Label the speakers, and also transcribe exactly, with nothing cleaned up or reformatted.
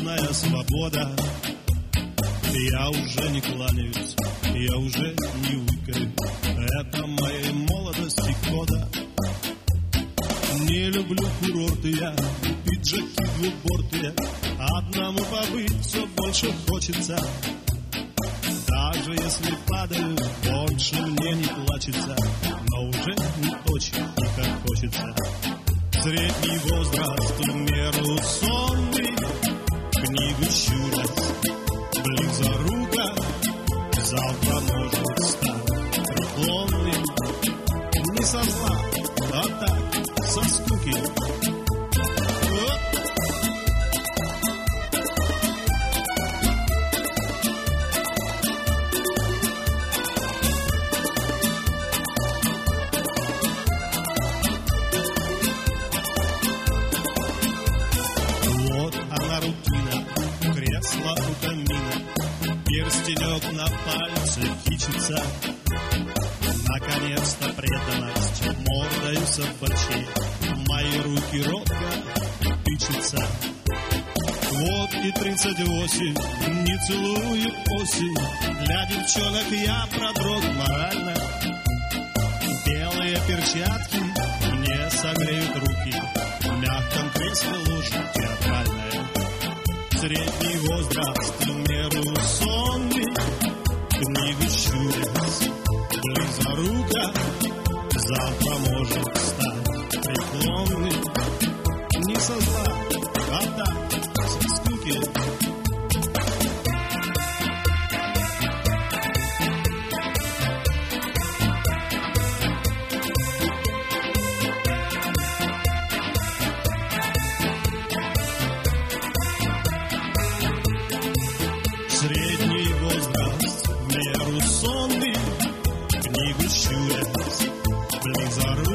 Speaker 1: полная свобода. Я уже не кланяюсь, я уже не выкаю. Это моей молодости кода. Не люблю курорты я, пиджаки двубортые. Одному побыть все больше хочется. Даже если падаю, больше мне не плачется. Но уже не очень, как хочется. Средний возраст в меру сонный, книгу щурясь, близорука. Завтра может стать преклонным. Не со зла, а так, со скуки. Вот она рутина, кресло у камина, перстенек на пальце кичится. Наконец-то преданность мордою собачьей мои руки робко тычутся. Вот и тридцать восемь, не целую осень. Для девчонок я продрог морально. Белые перчатки мне согреют руки. В мягком кресле ложь театральная. Средний возраст в меру сонный, книгу щурясь, близорука. Завтра может стать преклонным. Не со зла, а так, со скуки. Средний возраст в меру сонный, книгу щурясь, близорука.